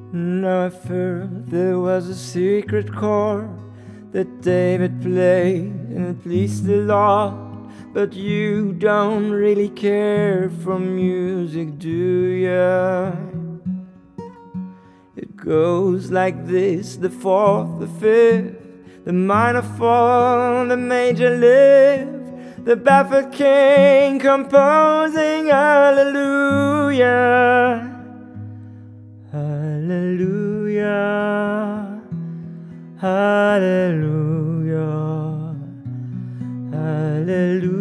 Now I've heard there was a secret chord that David played and it pleased the Lord. But you don't really care for music, do ya? It goes like this: the fourth, the fifth, the minor fall, the major lift, the baffled king composing hallelujah. Hallelujah, hallelujah, hallelujah.